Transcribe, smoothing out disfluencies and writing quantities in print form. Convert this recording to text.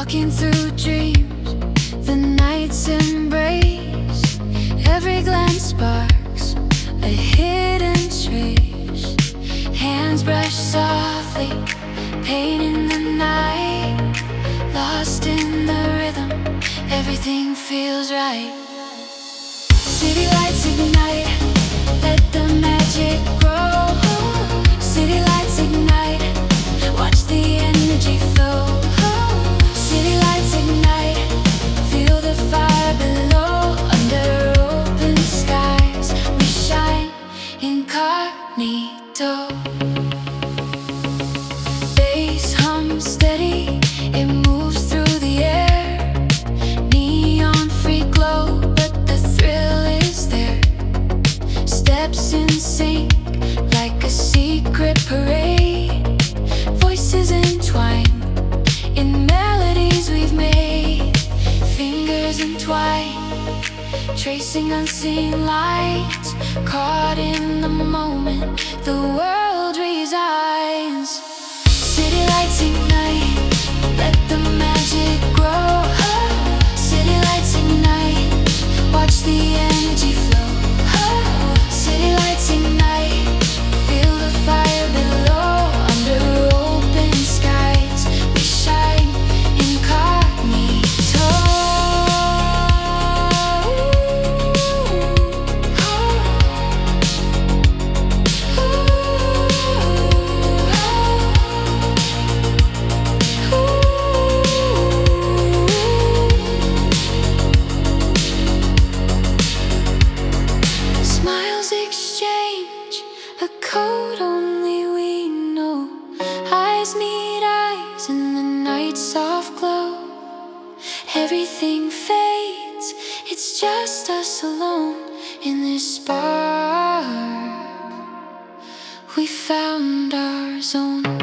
Walking through dreams, the night's embrace. Every glance sparks a hidden trace. Hands brush softly, pain in the night. Lost in the rhythm, everything feels right. City lights ignite, let the magic grow. City lights ignite, watch the energy flow. City lights ignite, feel the fire below. Under open skies, we shine incognito. Bass hums steady, it moves through the air. Neon free glow, but the thrill is there. Steps in sync, like a secret parade. Voices entwine in melodies we've made. Fingers entwine, tracing unseen lines. Caught in the moment, the world resigns. City lights ignite, let the magic grow. City lights ignite, watch the energy flow. City lights ignite, feel the fire below. Under open skies, we shine incognito. Smiles exchange, a code only we know. Eyes meet eyes in the night's soft glow. Everything fades, it's just us alone in this spark. We found our zone.